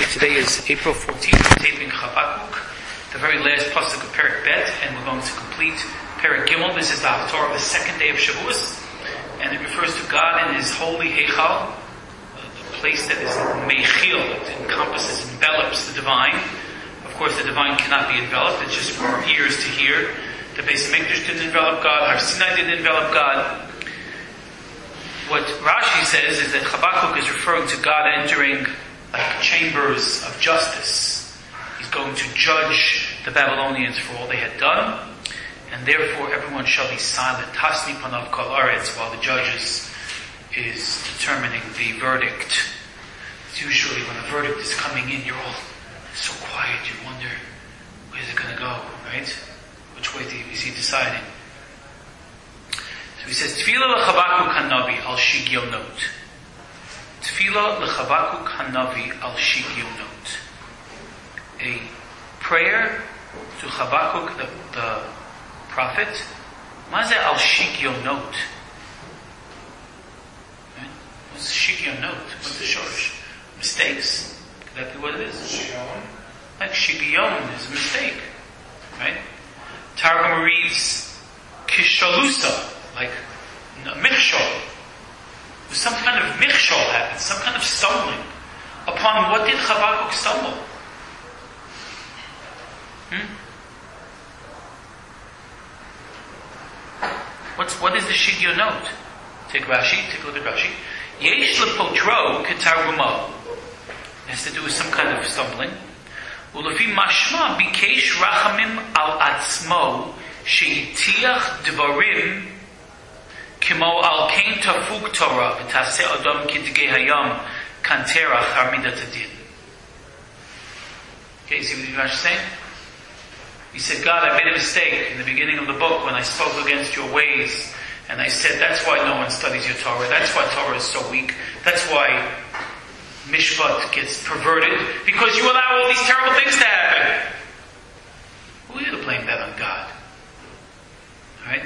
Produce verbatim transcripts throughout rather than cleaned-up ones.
Today is April fourteenth, taping Chabakuk, the very last pasuk of Perek Bet, and we're going to complete Perek Gimel. This is the Haftorah of the second day of Shavuos, and it refers to God in His holy Heichal, the place that is Meichil, it encompasses, envelops the divine. Of course, the divine cannot be enveloped; it's just for our ears to hear. The Beis Hamikdash didn't envelop God; Har Sinai didn't envelop God. What Rashi says is that Chabakuk is referring to God entering like chambers of justice. He's going to judge the Babylonians for all they had done, and therefore everyone shall be silent. Hasni panav kol aretz, while the judge is, is determining the verdict. It's usually when a verdict is coming in, you're all so quiet, you wonder, where's it going to go, right? Which way is he deciding? So he says, Tefillah l'Chabakuk hanavi al shigyonot. Tefillah l'Chabakuk hanavi al shigyonot. A prayer to Chabakuk, the, the prophet. Maze al shigyonot. Right? What's shigyonot? What's the shorish? Mistakes. Could that be what it is? Shigyon. Like shigyon is a mistake. Right? Targum reads kishalusa. Like, michshol. Some kind of michshol happened, some kind of stumbling. Upon what did Chabakuk stumble? Hmm? What's, what is the shigyonot? Take Rashi, take a look at Rashi. Yesh lepotro ketargumo. It has to do with some kind of stumbling. Ulefi mashma bikesh rachamim al atzmo sheitiach dvarim Kimo al kain tafuk Torah v'taseh adam kidgei hayam kantera charmidat adin. Okay, see what Rashi is saying? He said, God, I made a mistake in the beginning of the book when I spoke against your ways, and I said that's why no one studies your Torah. That's why Torah is so weak. That's why Mishpat gets perverted, because you allow all these terrible things to happen. Who are you to blame that on God? Alright?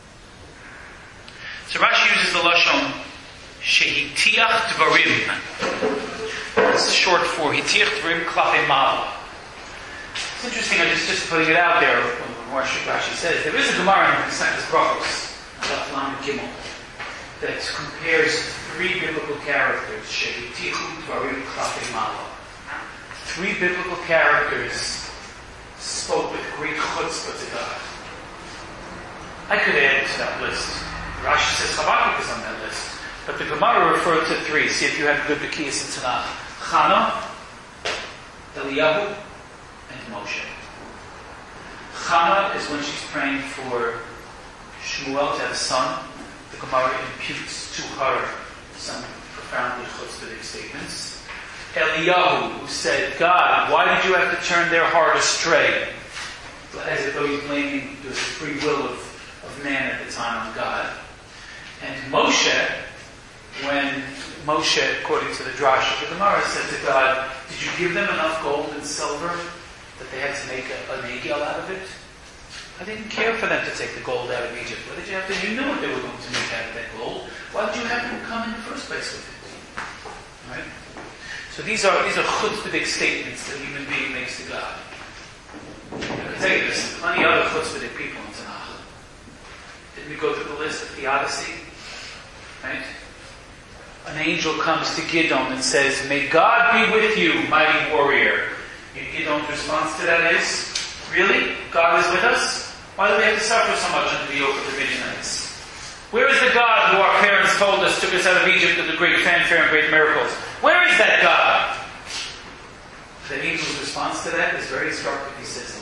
So Rashi uses the lashon shehitiach dvarim. It's short for hitiach dvarim klape mal. It's interesting. I'm just just putting it out there. What Rashi says, there is a Gemara in Mesechus Brachos, Daf Lamed Gimel, that compares three biblical characters. Shehitiach dvarim klape mal. Three biblical characters spoke with great chutzpah to God. I could add to that list. Rashi says Chabakuk is on that list. But the Gemara referred to three. See if you have good Bekiyas in Tanakh. Chana, Eliyahu, and Moshe. Chana is when she's praying for Shmuel to have a son. The Gemara imputes to her some profoundly chutzpahdik statements. Eliyahu, who said, God, why did you have to turn their heart astray? As though he's blaming the free will of, of man at the time on God. And Moshe, when Moshe, according to the Drash of the Gemara, said to God, did you give them enough gold and silver that they had to make a, a negel out of it? I didn't care for them to take the gold out of Egypt. Why did you have to? You knew what they were going to make out of that gold. Why did you have them come in the first place with it? Right? So these are these are chutzpahdik statements that a human being makes to God. I can tell you there's plenty of other chutzpahdik people in Tanakh. Did we go through the list of the Odyssey? Right? An angel comes to Gidon and says, may God be with you, mighty warrior. And Gidon's response to that is, really? God is with us? Why do we have to suffer so much under the yoke of the Midianites? Where is the God who our parents told us took us out of Egypt with the great fanfare and great miracles? Where is that God? The angel's response to that is very instructive. He says,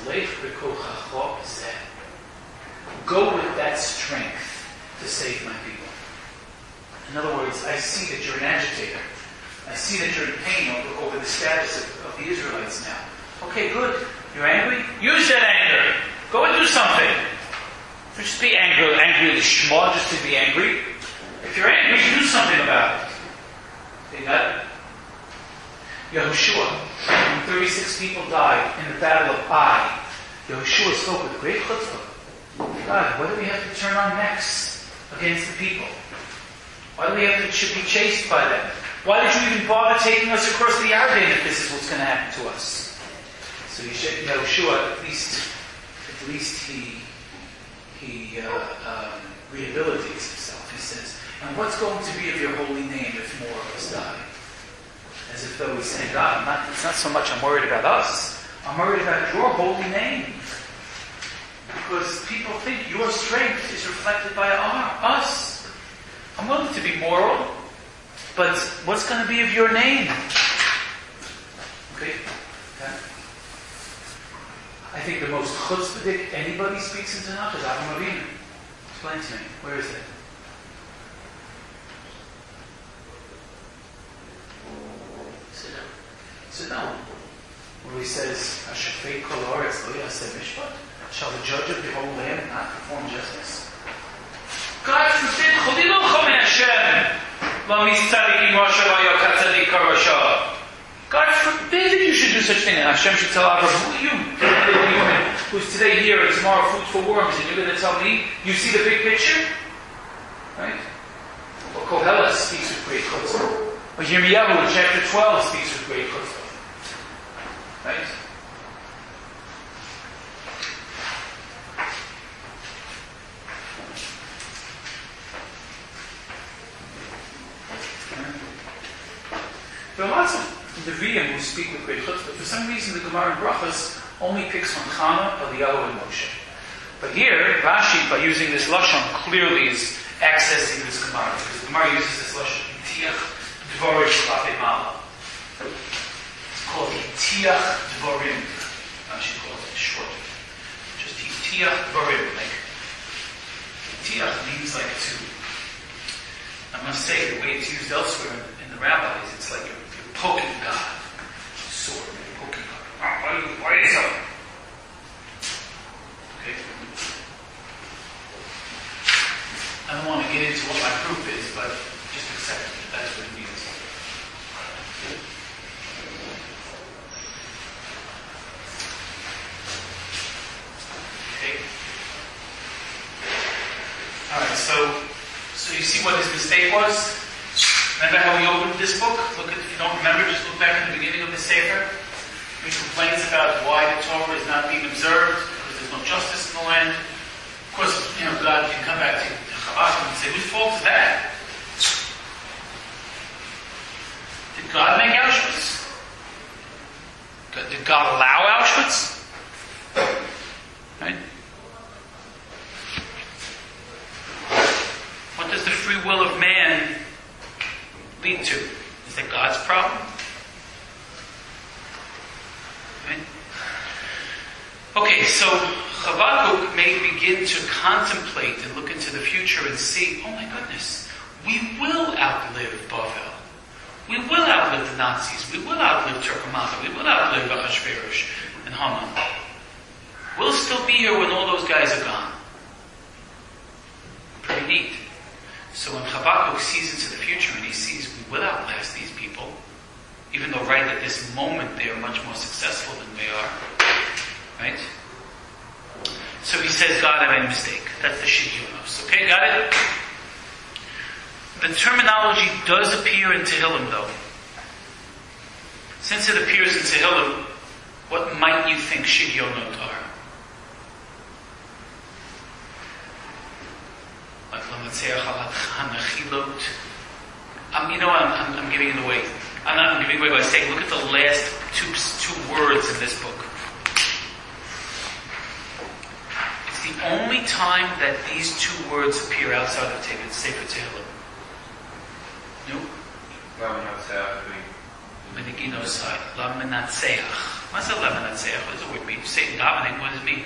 go with that strength to save my people. In other words, I see that you're an agitator. I see that you're in pain over, over the status of, of the Israelites now. Okay, good. You're angry? Use that anger. Go and do something. Don't just be angry, angry with shema, just to be angry. If you're angry, do something about it. See that? Yehoshua, when thirty-six people died in the battle of Ai, Yehoshua spoke with great chutzpah. God, what do we have to turn on next against the people? Why do we have to be chased by them? Why did you even bother taking us across the Yarden if this is what's going to happen to us? So Yehoshua, at least, at least he he uh, um, rehabilitates himself. He says, "And what's going to be of your holy name if more of us die?" As if though he's saying, "God, I'm not, it's not so much I'm worried about us. I'm worried about your holy name." Because people think your strength is reflected by our, us. I'm willing to be moral, but what's going to be of your name? Okay? Okay. I think the most chutzpahdik anybody speaks in Tanakh is Avram Avinu. Explain to me. Where is it? Sit down. Sit down. Where he says, "Hashafei kol haaretz lo yaseh mishpat." Shall the judge of the whole land not perform justice? God forbid, Cholilucha min Hashem, lo mitzadikim rasha v'yo katzadik rasha. God forbid that you should do such a thing. And Hashem should tell Abraham, "Who are you, the human who's today here and tomorrow food for worms, and you're going to tell me you see the big picture?" Right? Well, Kohelet speaks with great chutzpah. Or Yirmiyahu in chapter twelve speaks with great chutzpah. Right? There are lots of Nevi'im who speak with great chutzpah. For some reason, the Gemara in Brachos only picks on Chana, Eliyahu, and Moshe. But here, Rashi, by using this lashon, clearly is accessing this Gemara, because the Gemara uses this lashon, Tiach Dvorim Shlapei Mala. It's called Tiach Dvorim. Rashi calls it short. Just Tiach Dvorim, like Tiach means like to. I must say, the way it's used elsewhere in the rabbis, it's like you're, you're poking God. Sword, you're poking God. Why are you, why are you so? Okay. I don't want to get into what my proof is, but just accept it. That's what it means. Okay. Alright, so So you see what his mistake was? Remember how we opened this book? Look at, if you don't remember, just look back in the beginning of the Sefer. He complains about why the Torah is not being observed, because there's no justice in the land. Of course, you know, God can come back to Habakkuk and say, whose fault is that? Did God make Auschwitz? Did God allow Auschwitz? Right? What does the free will of man lead to? Is that God's problem? Right? Okay, so Habakkuk may begin to contemplate and look into the future and see, oh my goodness, we will outlive Bavel. We will outlive the Nazis. We will outlive Turkomana. We will outlive Achashverosh and Haman. We'll still be here when all those guys are gone. Pretty neat. So when Habakkuk sees into the future and he sees we will outlast these people, even though right at this moment they are much more successful than we are, right? So he says, God, I made a mistake. That's the Shidyonos. Okay, got it? The terminology does appear in Tehillim, though. Since it appears in Tehillim, what might you think Shidyonot are? Like Lamatzeach Hanachilot. Um, you know what? I'm, I'm, I'm giving it away. I'm not I'm giving it away by saying, look at the last two, two words in this book. It's the only time that these two words appear outside of Sefer Tehillim. No? Lamanatseach. Meneginosai. Lamanatseach. What's a lamanatseach? What does the word mean? You say it in davening, what does it mean?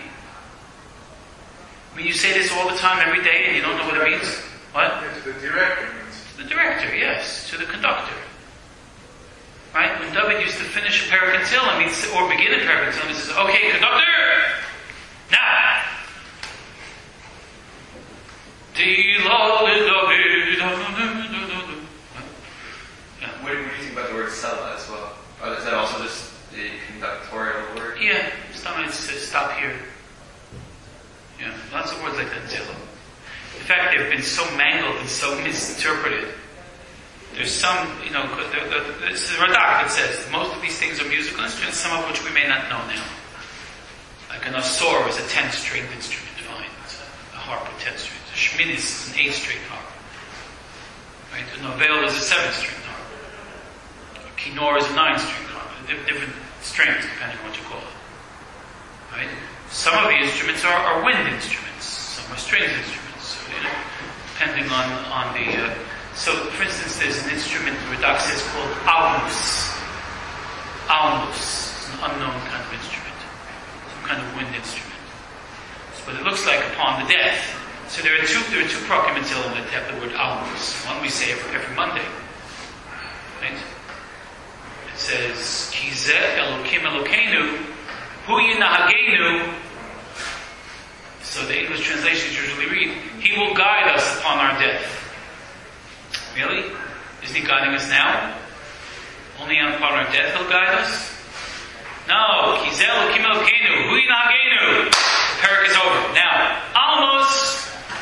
I mean, you say this all the time, every day, and you don't know what it means? What? To the director means. To the director, yes. To the conductor. Right? When David used to finish a parakantil, I mean, or begin a parakantil, he says, okay, conductor! Now! What are you using about the word Sela as well? Oh, is that also just the conductorial word? Yeah, sometimes it says stop here. Yeah, lots of words like that in Tehillim. In fact, they've been so mangled and so misinterpreted There's some, you know, this is Radak, it says, most of these things are musical instruments, some of which we may not know now. Like an asor is a ten-stringed instrument, fine. It's a harp with ten strings. A shminis is an eight-stringed harp. Right? A novel is a seven-stringed harp. A kinor is a nine-stringed harp. Different strings, depending on what you call it. Right? Some of the instruments are, are wind instruments. Some are strings instruments. So, you know, depending on, on the... Uh, so, for instance, there's an instrument, the Radak says, called almus. Almus. It's an unknown kind of instrument. Some kind of wind instrument. So, but it looks like upon the death. So there are two there are two prokimentil that have the word almus. One we say every, every Monday. Right? It says, Kizeh Elokim Elokeinu, Hu Yinahagenu. So the English translations usually read, He will guide us upon our death. Really? Isn't He guiding us now? Only upon our death He'll guide us? No. Kizeh Elokim Elokeinu, Hu Yinahagenu. The parak is over. Now, almost.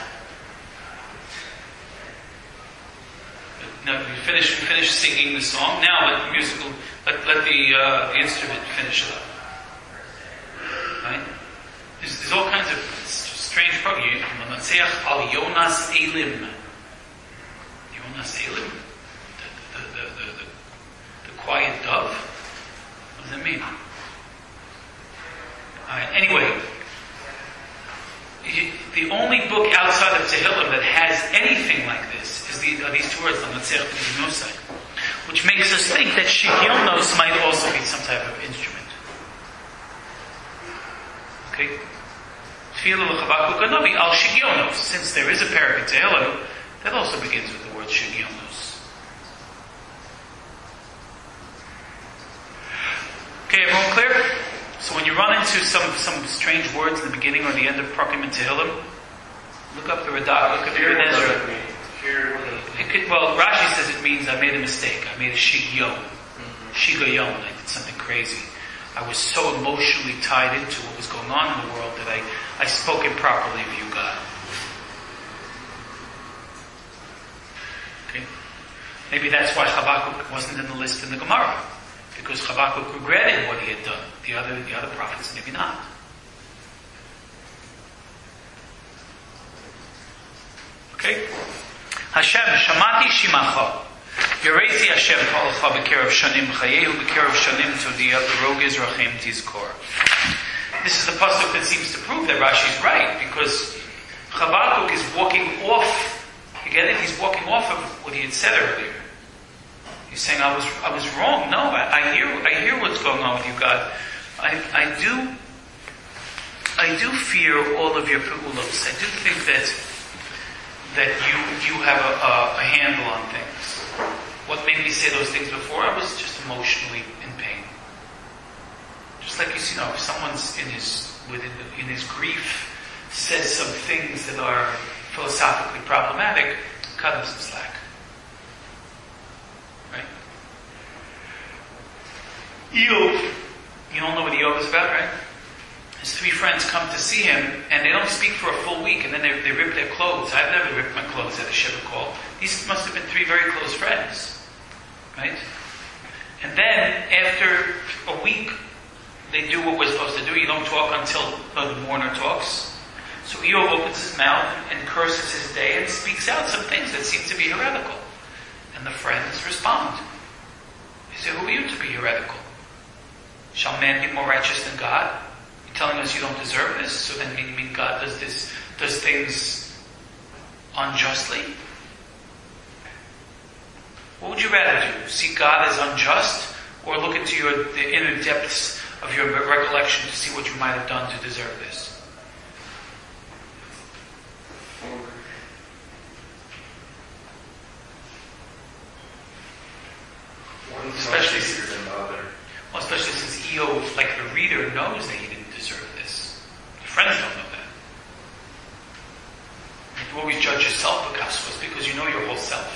Now we finish we finish singing the song. Now let the musical let let the uh, the instrument finish it up. Right? There's, there's all kinds of strange programs. Al Yonas Elim. Yonas Elim? The, the, the, the, the, the quiet dove? What does that mean? Alright, anyway. The only book outside of Tehillim that has anything like this is the, are these two words, which makes us think that Shigionos might also be some type of instrument. Okay? Al Shigionos, since there is a parak in Tehillim, that also begins with the word Shigionos. Okay, everyone clear? So when you run into some, some strange words in the beginning or the end of Prakim and Tehillim, look up the Radak, look up the Ibn Ezra. It could, well, Rashi says it means I made a mistake. I made a shigyon. Mm-hmm. Shigayon. I did something crazy. I was so emotionally tied into what was going on in the world that I, I spoke improperly of you, God. Okay? Maybe that's why Habakkuk wasn't in the list in the Gemara. Because Habakkuk regretted what he had done. The other, the other prophets, maybe not. Okay? Hashem, Shamati Shimacha. Yereti Hashem Palacha B'Kerev Shanim Chayehu B'Kerev Shanim Todiyah B'Rogez Rachem Tizkor. This is the pasuk that seems to prove that Rashi is right, because Habakkuk is walking off. You get it? He's walking off of what he had said earlier. He's saying, I was I was wrong. No, I, I hear I hear what's going on with you, God. I I do I do fear all of your pe'ulos. I do think that that you you have a, a, a handle on things. What made me say those things before? I was just emotionally in pain. Just like you see, you know, if someone's in his within in his grief says some things that are philosophically problematic, cut him some slack. Right? Eov, you don't know what Eov is about, right? His three friends come to see him, and they don't speak for a full week, and then they, they rip their clothes. I've never ripped my clothes at a Shiva call. These must have been three very close friends. Right? And then, after a week, they do what we're supposed to do. You don't talk until the mourner talks. So Eov opens his mouth and curses his day and speaks out some things that seem to be heretical. And the friends respond. They say, who are you to be heretical? Shall man be more righteous than God? You're telling us you don't deserve this, so then you mean God does this, does things unjustly? What would you rather do? See God as unjust, or look into your the inner depths of your recollection to see what you might have done to deserve this? Especially since, well, especially since Eov, like the reader, knows that he didn't deserve this. The friends don't know that. You always judge yourself, Picasso, because you know your whole self.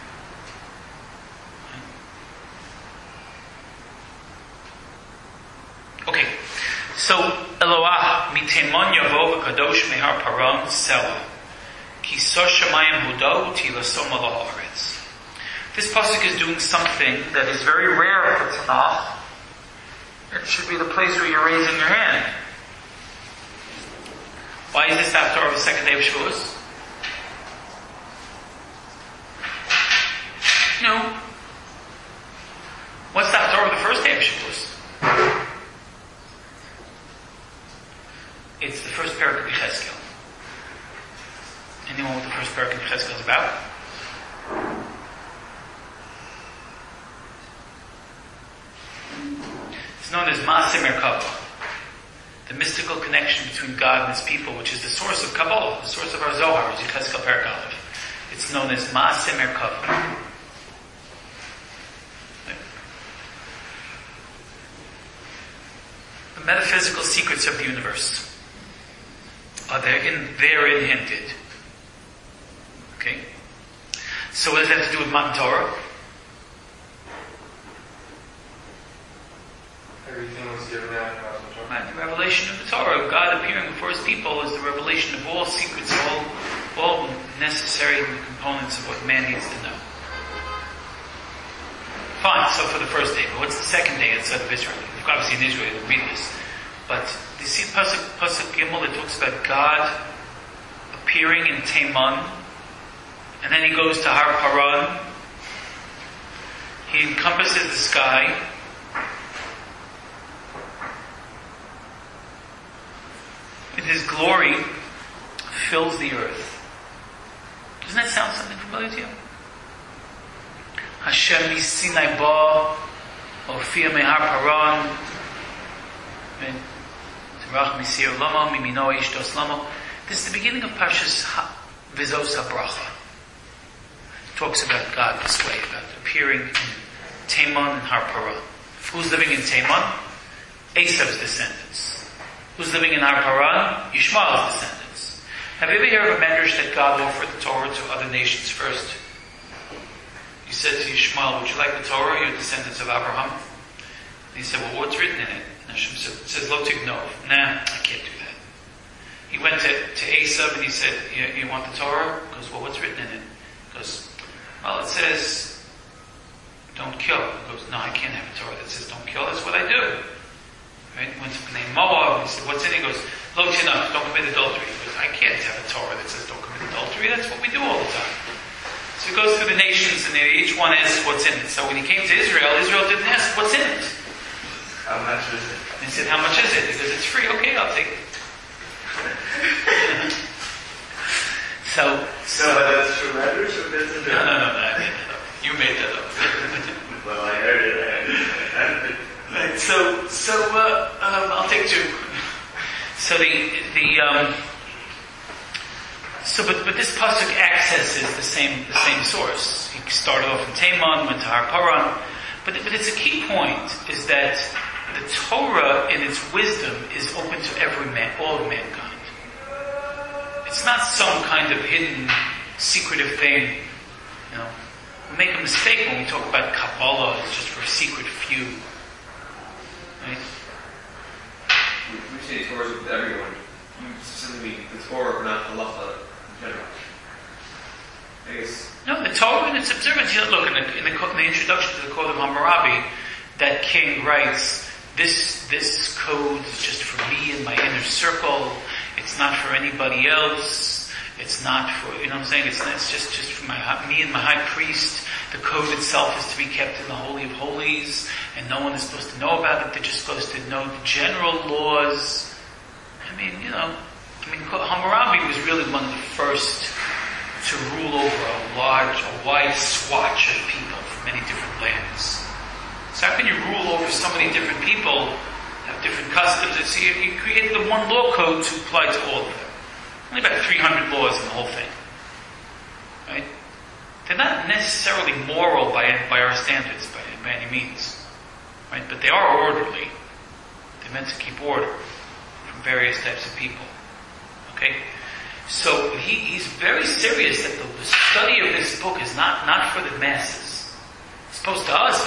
Okay, so Eloah mitemon yavo v'kadosh mehar param sela ki so shemayim hudo tilasom ala haaretz. This pasuk is doing something that is very rare for Tanakh. It should be the place where you're raising your hand. Why is this after the second day of Shavuos? No. What's the after the first day of Shavuos? It's the first parak of Yechezkel. Anyone what the first parak of Yechezkel is about? It's known as Maaseh Merkava, the mystical connection between God and His people, which is the source of Kabbalah, the source of our Zohar, is Yechezkel Parak Aleph. It's known as Maaseh Merkava. The metaphysical secrets of the universe are therein, therein hinted. Okay? So what does that have to do with Matan Torah? Everything was given out about the Torah. Right, the revelation of the Torah, God appearing before His people, is the revelation of all secrets, all, all necessary components of what man needs to know. Fine, so for the first day, but what's the second day outside of Israel? Obviously in Israel you read this. But you see Pasuk, Pasuk Gimel, it talks about God appearing in Teman, and then He goes to Har Paran. He encompasses the sky. With His glory fills the earth. Doesn't that sound something familiar to you? Hashem Sinai Ba, Ophir Mehar Paran, Terach Misir Lama, Mimino Ishtos Lama. This is the beginning of Parshas Vizos HaBracha. It talks about God this way, about appearing in Teman and Har Paran. Who's living in Teman? Esav's descendants. Who's living in Har Paran? Yishmael's descendants. Have you ever heard of a medrash that God offered the Torah to other nations first? He said to Yishmael, would you like the Torah? You're descendants of Abraham. And he said, well, what's written in it? And Hashem said, it says, Lo Tignov. Nah, I can't do that. He went to, to Esav and he said, you, you want the Torah? He goes, well, what's written in it? He goes, well, it says, don't kill. He goes, no, I can't have a Torah that says don't kill. That's what I do. Right? He went to name Moab and he said, what's in it? He goes, Lo Tignov, don't commit adultery. He goes, I can't have a Torah that says don't commit adultery. That's what we do all the time. So he goes through the nations and each one asks what's in it. So when he came to Israel, Israel didn't ask what's in it. How much is it? He said, how much is it? He goes, it's free. Okay, I'll take it. so, so no, that's true letters or that's a no, no, no, no, I made that up. You made that up. Well, I heard it. I heard it. Right, so, so, uh, um, I'll take two. So the, the, um, So, but, but this pasuk accesses the same the same source. He started off in Teman, went to Har Paran, but but it's a key point is that the Torah in its wisdom is open to every man, all of mankind. It's not some kind of hidden, secretive thing. You know, we make a mistake when we talk about Kabbalah as just for a secret few. Right? We say Torah is with everyone. You specifically the Torah, or not halacha. I guess. No, the Torah and its observance. You know, look in the, in the in the introduction to the Code of Hammurabi, that king writes, "This this code is just for me and my inner circle. It's not for anybody else. It's not for you know what I'm saying. It's not, it's just just for my me and my high priest. The code itself is to be kept in the Holy of Holies, and no one is supposed to know about it. They're just supposed to know the general laws. I mean, you know." I mean, Hammurabi was really one of the first to rule over a large, a wide swatch of people from many different lands. So how can you rule over so many different people, have different customs? So you, you created the one law code to apply to all of them. Only about three hundred laws in the whole thing. Right? They're not necessarily moral by, by our standards, by, by any means. Right? But they are orderly. They're meant to keep order from various types of people. Okay? So he, he's very serious that the, the study of this book is not, not for the masses. It's supposed to us,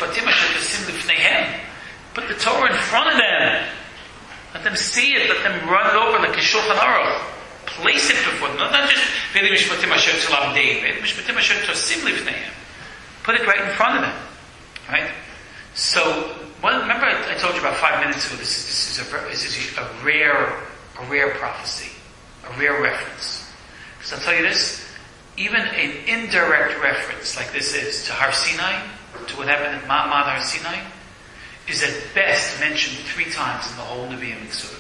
put the Torah in front of them. Let them see it, let them run it over like a Shulchan Aruch. Place it before them. Not, not just Put it right in front of them. Right? So, well, remember I, I told you about five minutes ago, this is, this is, a, this is a rare, a rare prophecy. A rare reference. Because I'll tell you this, even an indirect reference like this is to Har Sinai, to what happened at Ma'amad Har Sinai, is at best mentioned three times in the whole Nevi'im Mitzvah.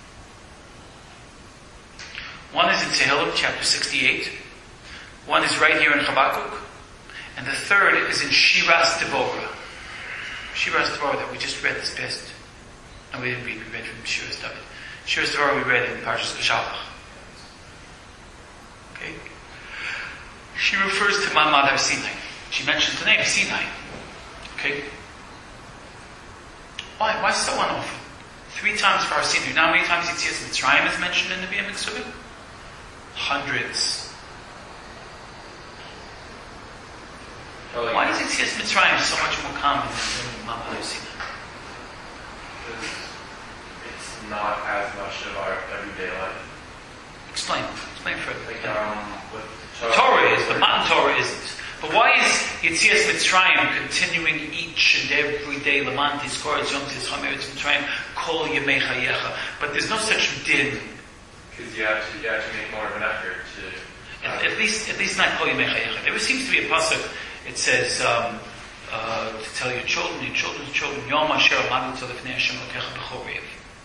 One is in Tehillim, chapter sixty-eight. One is right here in Habakkuk. And the third is in Shiras Devorah. Shiras Devorah that we just read this past. No, we didn't read, we read from Shiras David. Shiras Devorah we read in Parshas Beshalach. Okay? She refers to Ma'amad Har Sinai. She mentions the name Sinai. Okay? Why? Why so often? Three times for Har Sinai. Now how many times Yetzias Mitzrayim is mentioned in the Nevi'im Mitzvah? Hundreds. Well, like, why is Yetzias Mitzrayim so much more common than Ma'amad Har Sinai? Because it's not as much of our everyday life. Explain. Explain further. Like, um, with Torah, Torah is, but Matan Torah isn't. But why is Yetzias Mitzrayim continuing each and every day, Laman Tizkor, Yom Tizcham Eretz Mitzrayim, Kol Yemei Chayecha? But there's no such din. Because you have to, you have to make more of an effort to... At, at least, at least not Kol Yemei Chayecha. There seems to be a pasuk. It says um, uh, to tell your children, your children's children, Yom Asher Amadu Tzalefnei Hashem Lokecha B'chol Reiv.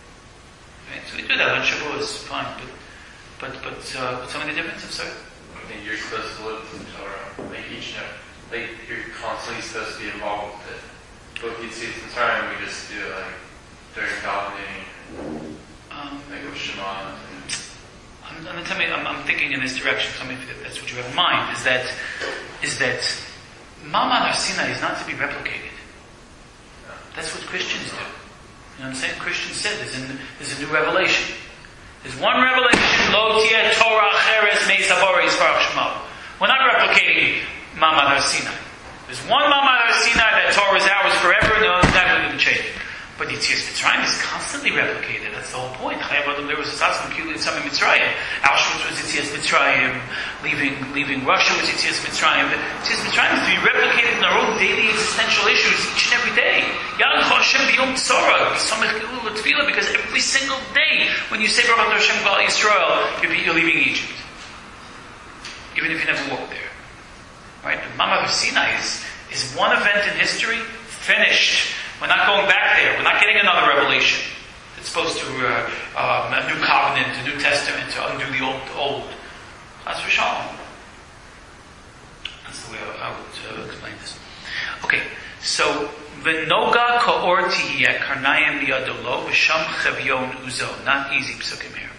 Right? So we do that on Shavuos, fine. But but but uh, what's some of the difference? I'm sorry. I think you're supposed to live with the Torah. Like each and every, like you're constantly supposed to be involved with it. But if you see it time, we just do it like during davening, Um, like with Shema. I'm, I'm, tell me, I'm, I'm thinking in this direction. Tell me if that's what you have in mind. Is that is that Ma'amad Har Sinai is not to be replicated. That's what Christians do. You know what I'm saying? Christians said there's a, there's a new revelation. There's one revelation. Lo tieh Torah cheres meis haborei yisparach shemo. We're not replicating Ma'amad Har Sinai. There's one Ma'amad Har Sinai that Torah is ours forever. No, it's never going to change. But Yetzias Mitzrayim is constantly replicated. That's the whole point. Chayav Adam there was a Satzim Kili Tzami Mitzrayim. Auschwitz was Yetzias Mitzrayim. Leaving leaving Russia was Yetzias Mitzrayim. But Yetzias Mitzrayim is to be replicated in our own daily existential issues each and every day. Yalach Hashem b'yom tzara b'samech gilul l'tefillah, because every single day when you say Baruch Hashem B'al Yisrael, you're, you're leaving Egypt, even if you never walked there. Right? Ma'amad Har Sinai is is one event in history finished. We're not going back there. We're not getting another revelation. It's supposed to, uh, um, a new covenant, a new testament, to undo the old. old. That's for shalom. That's the way I, I would uh, explain this. Okay, so v'noga ka'or tihiyeh karnayim liyadolo v'sham chavyon uzo. Not easy psukim here.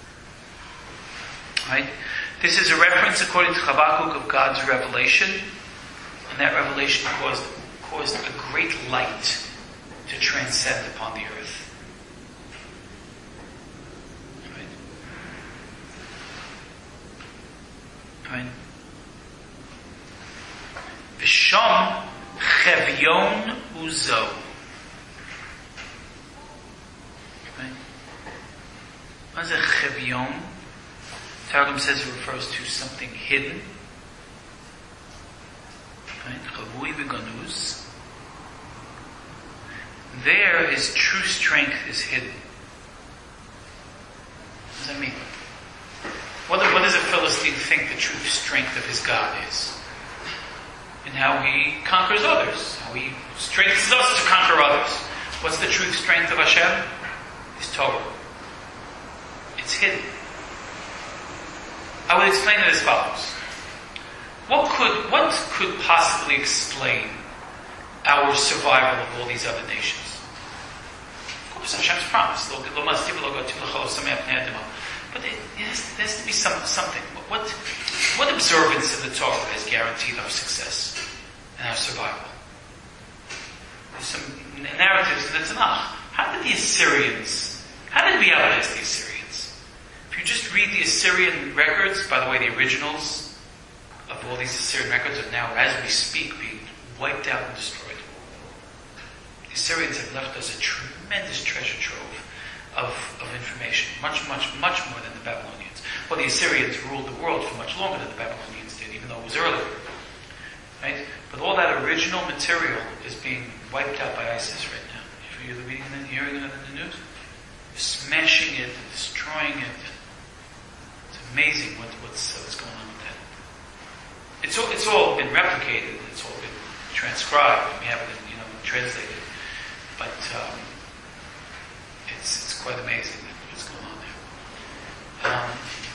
Right? This is a reference according to Habakkuk of God's revelation, and that revelation caused caused a great light to transcend upon the earth. Right? Right? V'sham chevyon uzo. Right? What is a chevyon? Targum says it refers to something hidden. Right? Chavui v'ganuz. There his true strength is hidden. What does that mean? What, what does a Philistine think the true strength of his God is? And how he conquers others. How he strengthens us to conquer others. What's the true strength of Hashem? His Torah. It's hidden. I would explain it as follows. What could, what could possibly explain our survival of all these other nations? Of course, Hashem's promise. But it, it has, there has to be some, something. What, what observance of the Torah has guaranteed our success and our survival? There's some narratives in the Tanakh. How did the Assyrians, how did we outlast the Assyrians? If you just read the Assyrian records, by the way, the originals of all these Assyrian records are now, as we speak, being wiped out and destroyed. The Assyrians have left us a tremendous treasure trove of, of information, much, much, much more than the Babylonians. Well, the Assyrians ruled the world for much longer than the Babylonians did, even though it was earlier. right? But all that original material is being wiped out by ISIS right now. If you're reading and hearing it in the news, they're smashing it, destroying it. It's amazing what, what's, what's going on with that. It's all, it's all been replicated. It's all been transcribed. We have it, you know, translated. But um, it's it's quite amazing what's going on there. Um,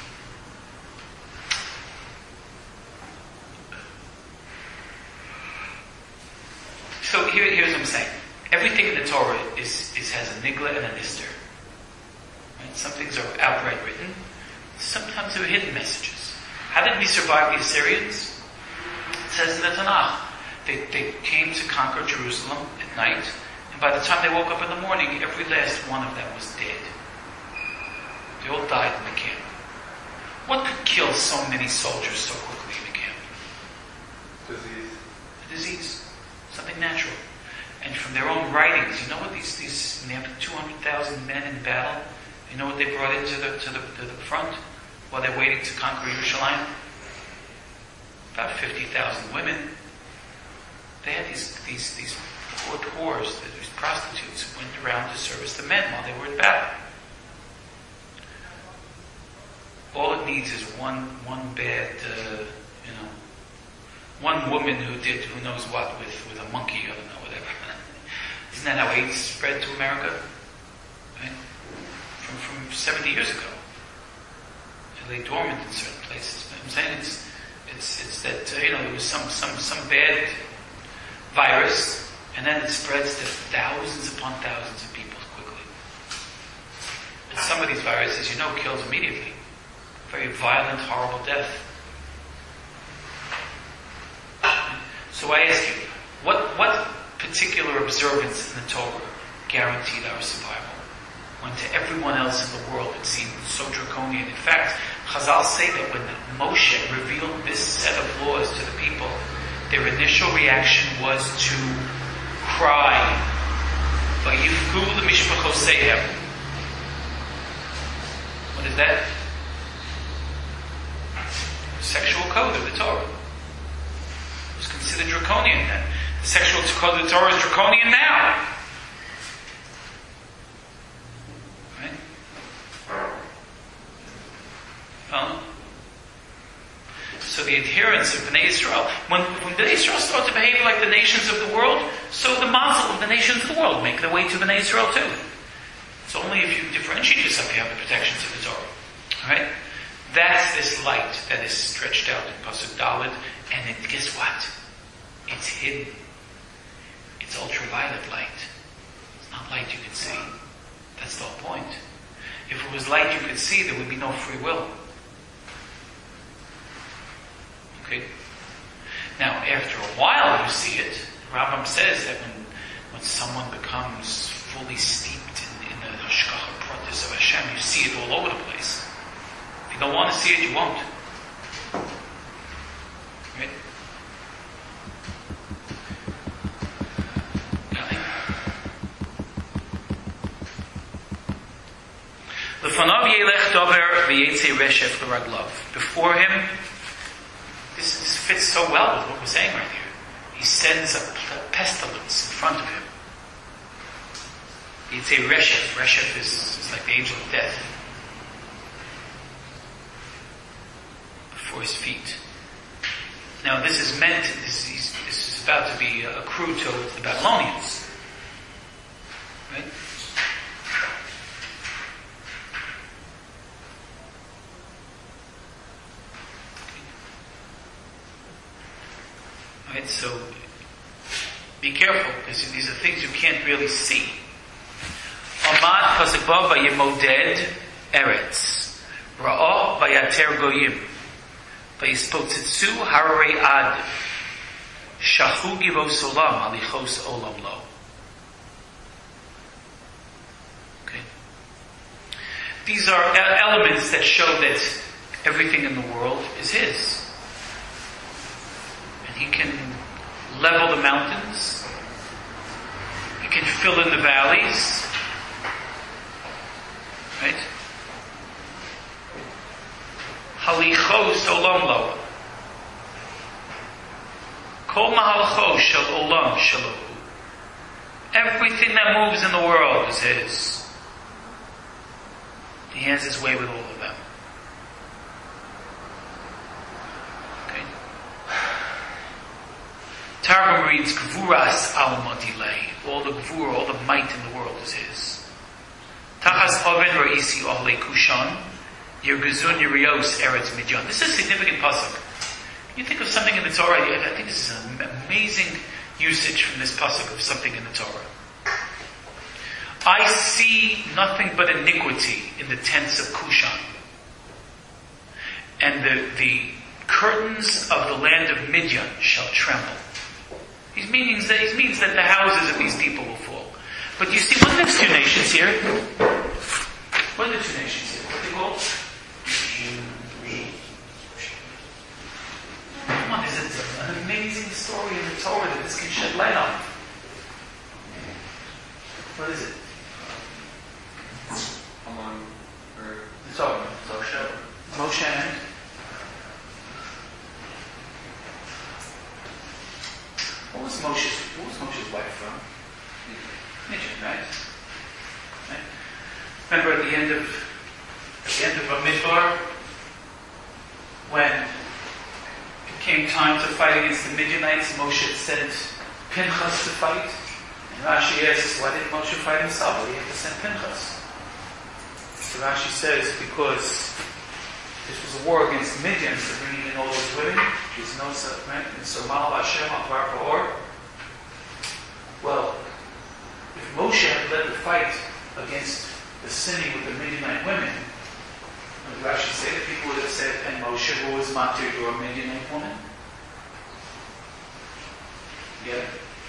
so here, here's what I'm saying. Everything in the Torah is, is has a nigla and a nister. Right? Some things are outright written. Sometimes there are hidden messages. How did we survive the Assyrians? It says in the Tanakh, they, they came to conquer Jerusalem at night, and by the time they woke up in the morning, every last one of them was dead. They all died in the camp. What could kill so many soldiers so quickly in the camp? Disease. A disease. Something natural. And from their own writings, you know what these, these they have two hundred thousand men in battle? You know what they brought into the, to the, to the front while they're waiting to conquer Yerushalayim? About fifty thousand women. They had these, these, these poor whores, these prostitutes who went around to service the men while they were in battle. All it needs is one, one bad, uh, you know, one woman who did who knows what with, with a monkey, I don't know, whatever. Isn't that how AIDS spread to America? Right? From, from seventy years ago. It lay dormant in certain places. But I'm saying it's, it's, it's that, uh, you know, there was some, some, some bad virus, and then it spreads to thousands upon thousands of people quickly. And some of these viruses, you know, kills immediately. Very violent, horrible death. So I ask you, what, what particular observance in the Torah guaranteed our survival? When to everyone else in the world it seemed so draconian. In fact, Chazal say that when Moshe revealed this set of laws to the people, their initial reaction was to cry. Vayivku l'mishpachosehem. What is that? Sexual code of the Torah. It was considered draconian then. The sexual code of the Torah is draconian now. Right? Um, so the adherents of Bnei Yisrael, when, when Bnei Yisrael start to behave like the nations of the world, so the mazel of the nations of the world make their way to Bnei Yisrael too. It's only if you differentiate yourself you have the protections of the Torah. Alright? That's this light that is stretched out in Pasuk Dalet, and it, guess what? It's hidden. It's ultraviolet light. It's not light you can see. That's the whole point. If it was light you could see, there would be no free will. Okay? Now, after a while you see it. Rambam says that when, when someone becomes fully steeped in, in the Hashgacha Pratis of Hashem, you see it all over the place. If you don't want to see it, you won't. Right? Before him, this, this fits so well with what we're saying right here. He sends a pestilence in front of him. Yitzei Reshef. Reshef is, is like the angel of death. Before his feet. Now this is meant, this is, this is about to be accrued to the Babylonians. Right? Right, so be careful, because these are things you can't really see. Amad pasuk vav vayimoded eretz ra'ah vayater goyim vayispotzitzu hararei ad shachu givo solam alichos olam lo. Okay, these are elements that show that everything in the world is His. He can level the mountains. He can fill in the valleys. Right? Halichos olam lo. Kol mahalcho shel olam shalahu. Everything that moves in the world is his. He has his way with all of them. Okay. Targum reads Gvuras alma dilei. All the gvur, all the might in the world is his. Tachas oven ra'isi ohle kushan. Yergezun yerios eretz midyan. This is a significant pasuk. You think of something in the Torah, I think this is an amazing usage from this pasuk of something in the Torah. I see nothing but iniquity in the tents of Kushan. And the, the curtains of the land of Midian shall tremble. He means that, he means that the houses of these people will fall. But you see, what are the two nations here? What are the two nations here? What are they called? Come on, is it an amazing story in the Torah that this can shed light on? What is it? Among or The Torah. Moshe. Moshe and what was Moshe's what was Moshe's wife from? Midian, right? Right? Remember at the end of at the end of Bamidbar, when it came time to fight against the Midianites, Moshe sent Pinchas to fight. And Rashi asks, why didn't Moshe fight himself? Why did he have to send Pinchas? So Rashi says, because this was a war against the Midians, they're bringing in all those women. There's no such, right? And so Mal Hashem Akbar Pa'or. Well, if Moshe had led the fight against the sinning with the Midianite women, what did Rashi say? The people would have said, and Moshe, who was martyred to a Midianite woman? Yeah.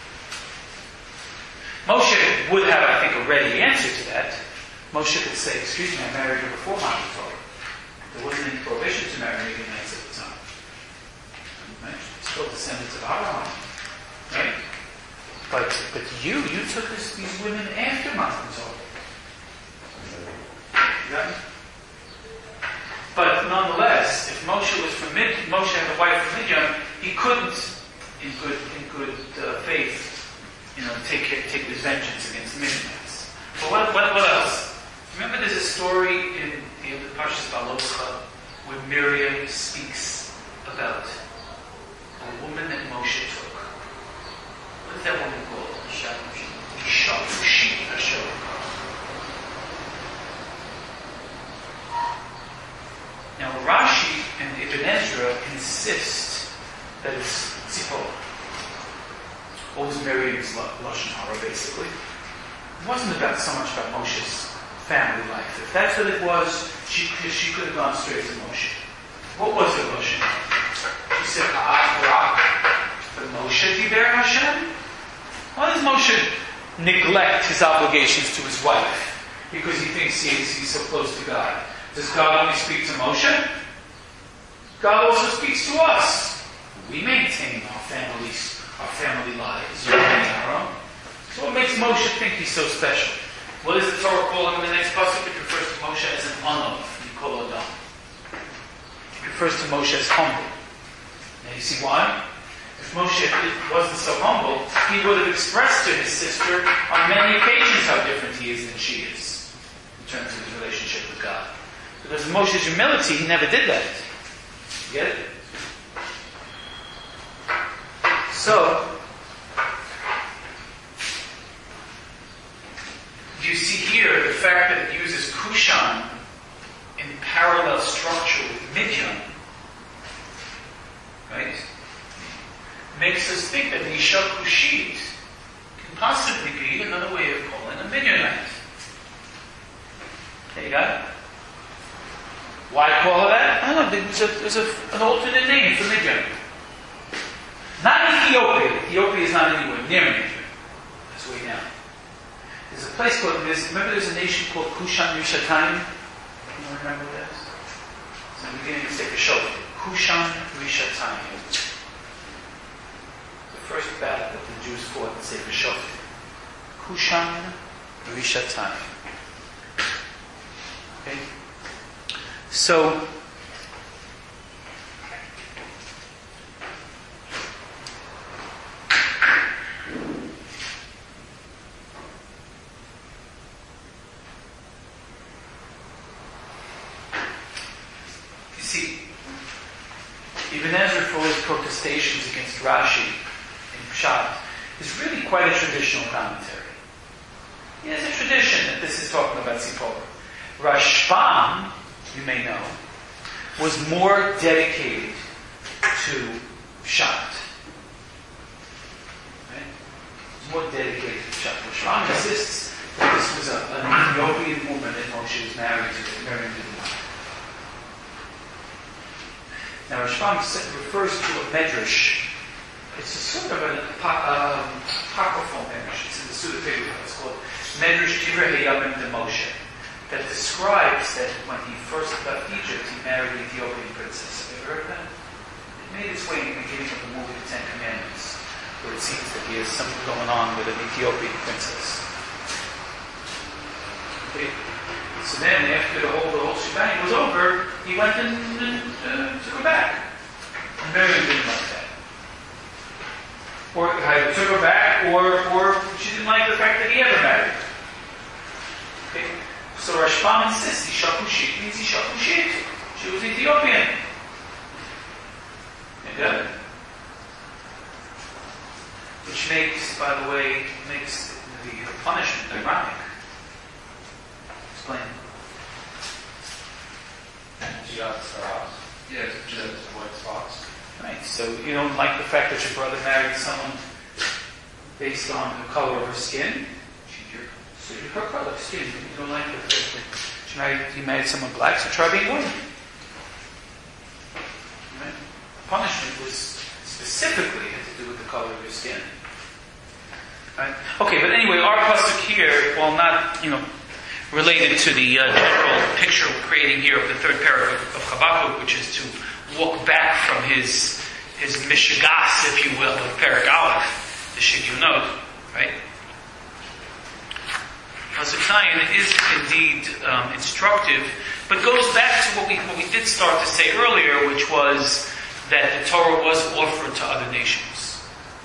Moshe would have, I think, a ready answer to that. Moshe could say, excuse me, I married her before my Torah. There wasn't any prohibition to marry Midianites at the time. Right? Still descendants of Abraham. Right? But but you, you took this, these women after Matan Torah. Right? But nonetheless, if Moshe was from Mid, Moshe had a wife from Midian, he couldn't, in good in good uh, faith, you know, take take this vengeance against the Midianites. But what, what what else? Remember, there's a story in the Parshas Baloscha where Miriam speaks about a woman that Moshe took. What is that woman called? Isha Fushi Hashem. Now Rashi and Ibn Ezra insist that it's Tzipora. What was Miriam's Lashon Hara, basically? It wasn't about so much about Moshe's family life. If that's what it was, she, she could have gone straight to Moshe. What was her Lashon Hara? She said, Ha'ach Barak, but Moshe Diber Hashem? Why does Moshe neglect his obligations to his wife? Because he thinks he is, he's so close to God. Does God only speak to Moshe? God also speaks to us. We maintain our families, our family lives, our own. So what makes Moshe think he's so special? What does the Torah call him in the next pasuk? It refers to Moshe as an Anov, Nikol Adam. It refers to Moshe as humble. Now you see why? If Moshe wasn't so humble, he would have expressed to his sister on many occasions how different he is than she is in terms of his relationship with God. Because of Moshe's humility, he never did that. You get it? So, you see here the fact that it uses Kushan in parallel structure with Midian, right, makes us think that the Isha Kushit can possibly be another way of calling a Midianite. There you got it. Why call her that? I don't know. There's, a, there's a, an alternate name for Midian. Not Ethiopia. Ethiopia is not anywhere near Midian. That's way down. There's a place called, there's, remember there's a nation called Kushan Rishatayim? You remember that? It's in the beginning of Sefer Shoftim. Kushan Rishatayim. The first battle that the Jews fought in Sefer Shoftim. Kushan Rishatayim. Okay? So, protestations against Rashi in Pshat is really quite a traditional commentary. It is a tradition that this is talking about Tzipora. Rashbam, you may know, was more dedicated to Pshat. Right? More dedicated to Pshat. Rashbam insists that this was a, an Ethiopian woman that Moshe was married to, married to the wife. Now, Rashbam refers to a medrash. It's a sort of an um, apocryphal medrash. It's in the Suda Pigula. It's called Medrash Divrei Hayamim de Moshe, that describes that when he first left Egypt, he married an Ethiopian princess. Have you heard of that? It made its way in the beginning of the movie The Ten Commandments, where it seems that he has something going on with an Ethiopian princess. Okay. So then, after the whole, the whole shebang was over, he went and, and uh, took her back. And Miriam didn't like that. Or either took her back, or, or she didn't like the fact that he ever married her. Okay. So Rashbam insists, Isha Kushit means Isha Kushit. She was Ethiopian. Okay? Which makes, by the way, makes the, the punishment ironic. Explain. She got stars. Yeah, She has white spots. Right. So you don't like the fact that your brother married someone based on the color of her skin? So her color of skin. You don't like the fact that she married, he married someone black, so try being white. Right? Punishment was specifically had to do with the color of your skin. Right? Okay, but anyway, our pasuk here, while not, you know, related to the uh, general picture we're creating here of the third paragraph of, of Habakkuk, which is to walk back from his his mishigas, if you will, of Perek Aleph, the Shigyunot, right? Pasuk Zayin is indeed um, instructive, but goes back to what we what we did start to say earlier, which was that the Torah was offered to other nations.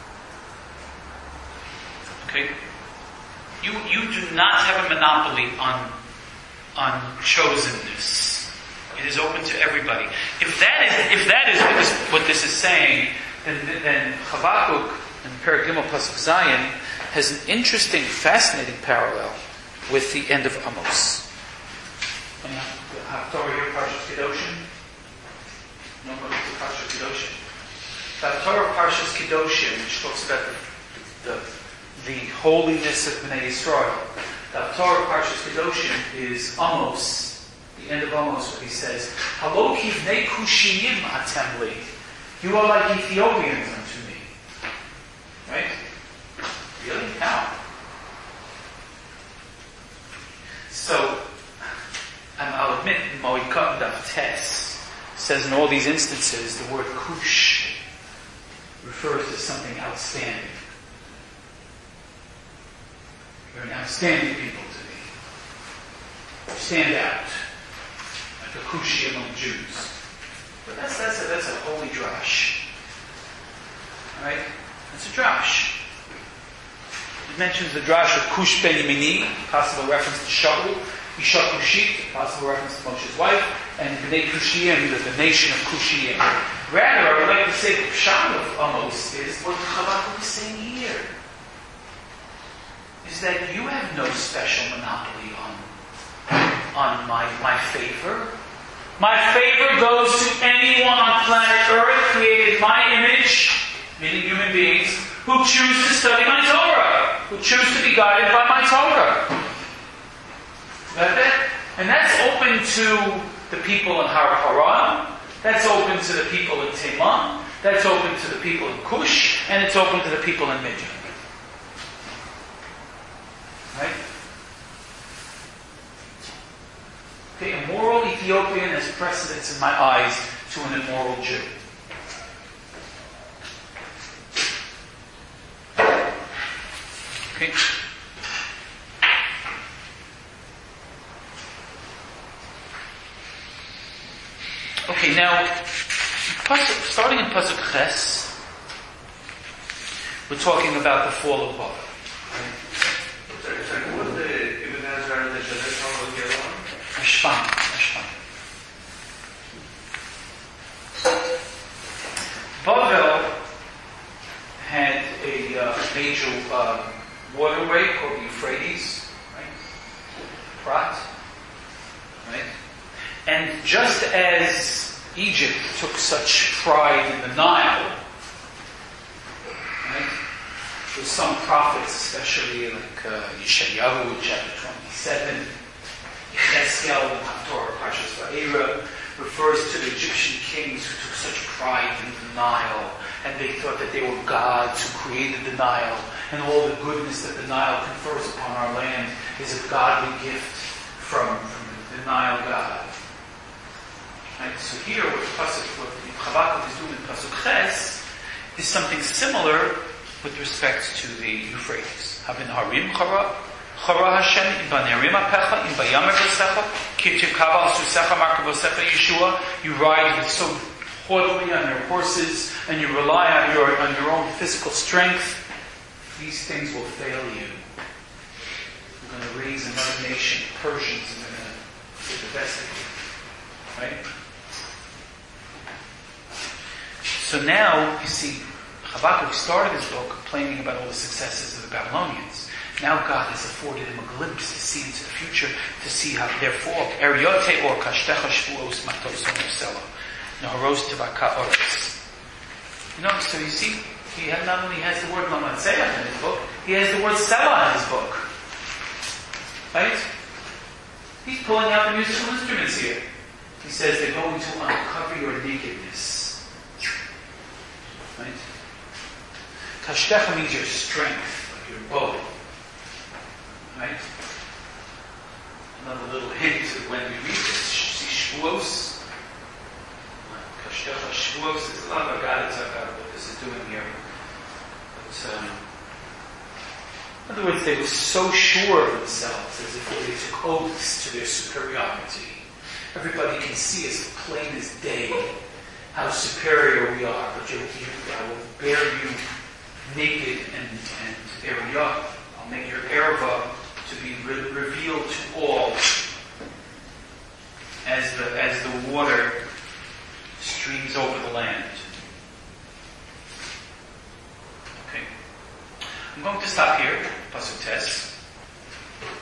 Okay? You you do not have a monopoly on on chosenness. It is open to everybody. If that is if that is what this, what this is saying, then then Habakkuk and Perek Gimel Pasuk Zayin has an interesting, fascinating parallel with the end of Amos. And Haftorah here, Parshas Kedoshim. No more to Parshas Kedoshim. The Haftorah Parshas Kedoshim, which talks about the, the the holiness of Bnei Yisrael. The Haftorah Parshas Kedoshim is Amos, the end of Amos, where he says, Halo kivnei kushiyim atem li. You are like Ethiopians unto me. Right? Really? How? So, and I'll admit, Moed Daf Tes says in all these instances, the word kush refers to something outstanding. You're an outstanding people to me. You stand out like a kushi among Jews. But that's that's a, that's a holy drash. All right, that's a drash. It mentions the drash of Kush ben Yemini, possible reference to Shaul, Isha Kushit, possible reference to Moshe's wife, and Bnei Kushiyim, the, the nation of Kushiyim. Rather, I would like to say the pshat of Amos is what Habakkuk is saying here. Is that you have no special monopoly on, on my, my favor. My favor goes to anyone on planet Earth created in my image, meaning human beings, who choose to study my Torah, who choose to be guided by my Torah. Got that? And that's open to the people in Har Paran, that's open to the people in Teman, that's open to the people in Cush, and it's open to the people in Midian. Right? Okay, a moral Ethiopian has precedence in my eyes to an immoral Jew. Okay. Okay, now, starting in Pasuk Ches, we're talking about the fall of Bavel. Right? What was the Ibn Ezra and the Shadeshon was the other one? Rashbam. Rashbam. Bavel waterway called the Euphrates, right? Prat, right? And just as Egypt took such pride in the Nile, right? There's some prophets, especially like uh, Yeshayahu, chapter twenty-seven, Yechezkel, Torah, Parshas Va'era, refers to the Egyptian kings who took such pride in the Nile, and they thought that they were gods who created the Nile, and all the goodness that the Nile confers upon our land is a godly gift from, from the Nile god. Right? So here, what the Pasuk, what Habakkuk is doing in Pasuk Ches, is something similar with respect to the Euphrates. Havin harim chara, chara Hashem, im banerim apecha, im bayamer v'secha, ki tikava susecha markavosecha Yeshua. You ride with so haughtily on your horses, and you rely on your on your own physical strength. These things will fail you. You're going to raise another nation, Persians, and they're going to get the best of you. Right? So now, you see, Habakkuk started his book complaining about all the successes of the Babylonians. Now God has afforded him a glimpse to see into the future, to see how, therefore, Eriote or Kashtecha Shvuos Matos Omersela, Naharos Tevaka Oretz. You know, so you see, he had, not only has the word Lamatzeach in his book, he has the word Selah in his book. Right? He's pulling out the musical instruments here. He says they're going to uncover your nakedness. Right? Kashtecha means your strength, like your bow. Right? Another little hint of when we read this. See Shvuos. Kashtecha Shvuos. There's a lot of Agadah about what this is doing here. But, um, in other words, they were so sure of themselves, as if they took oaths to their superiority. Everybody can see as plain as day how superior we are. But you, you, I will bear you naked and, and there we are. I'll make your erva to be re- revealed to all as the as the water streams over the land. Okay. I'm going to stop here, Pasuk Tes.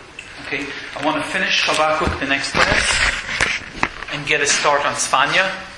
Okay. I want to finish Habakkuk the next class and get a start on Sfanya.